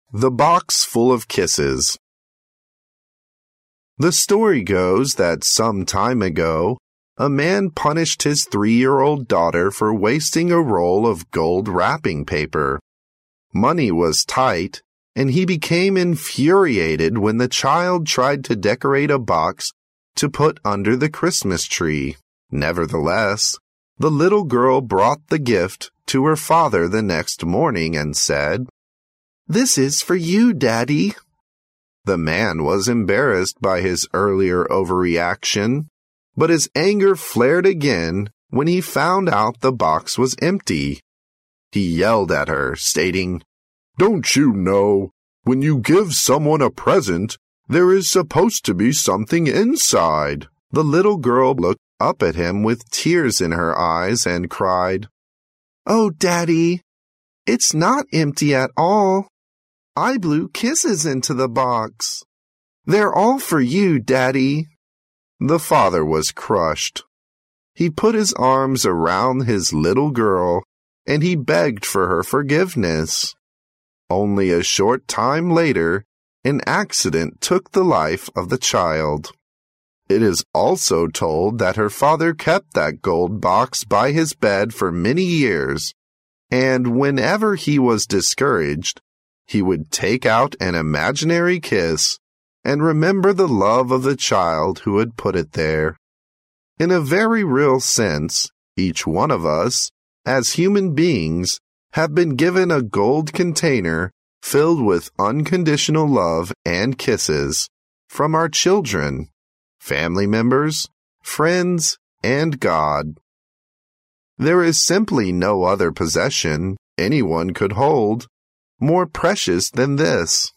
The Box Full of Kisses. The story goes that some time ago, a man punished his 3-year-old daughter for wasting a roll of gold wrapping paper. Money was tight, and he became infuriated when the child tried to decorate a box to put under the Christmas tree. Nevertheless, the little girl brought the gift to her father the next morning and said, "This is for you, Daddy." The man was embarrassed by his earlier overreaction, but his anger flared again when he found out the box was empty. He yelled at her, stating, "Don't you know, when you give someone a present, there is supposed to be something inside?" The little girl looked up at him with tears in her eyes and cried, "Oh, Daddy, it's not empty at all. I blew kisses into the box. They're all for you, Daddy." The father was crushed. He put his arms around his little girl and he begged for her forgiveness. Only a short time later, an accident took the life of the child. It is also told that her father kept that gold box by his bed for many years, and whenever he was discouraged, he would take out an imaginary kiss and remember the love of the child who had put it there. In a very real sense, each one of us, as human beings, have been given a gold container filled with unconditional love and kisses from our children, family members, friends, and God. There is simply no other possession anyone could hold more precious than this.